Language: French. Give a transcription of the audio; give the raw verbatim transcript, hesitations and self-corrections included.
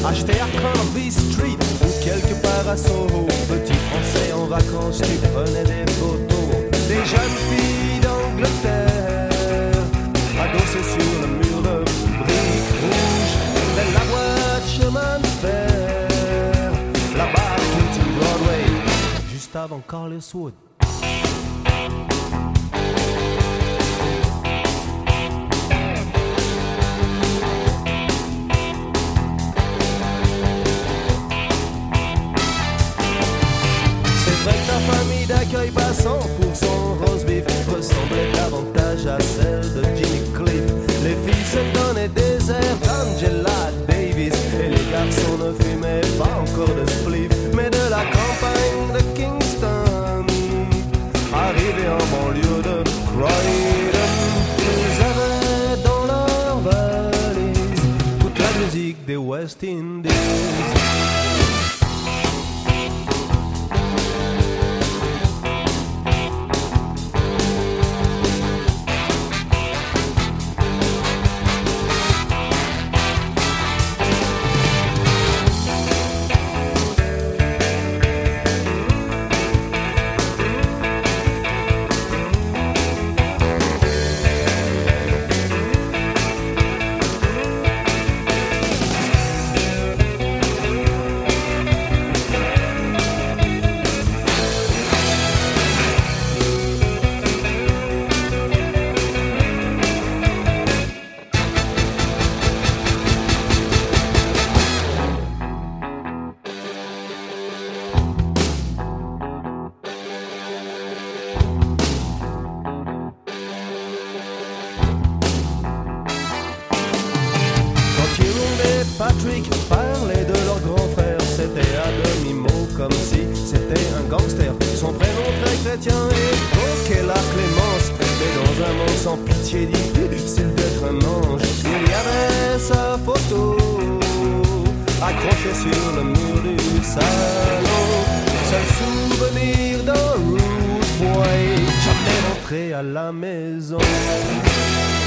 acheté à Corby Street ou quelque part à Soho. Petit français en vacances, tu prenais des photos des jeunes filles d'Angleterre, adossées sur le mur de briques rouges de la voie de chemin de fer, là-bas tout sur Broadway, juste avant Carlswood. Famille d'accueil passant pour son roast beef ressemblait davantage à celle de Jimmy Cliff. Les filles se donnaient des airs d'Angela Davis et les garçons ne fumaient pas encore de spliff, mais de la campagne de Kingston, arrivés en banlieue de Croydon, ils avaient dans leur valise toute la musique des West Indies. Patrick parlait de leur grand frère, c'était à demi-mot comme si c'était un gangster. Son prénom très chrétien évoquait la clémence, mais dans un monde sans pitié difficile d'être un ange. Il y avait sa photo accrochée sur le mur du salon, seul souvenir d'un rude boy jamais rentré à la maison.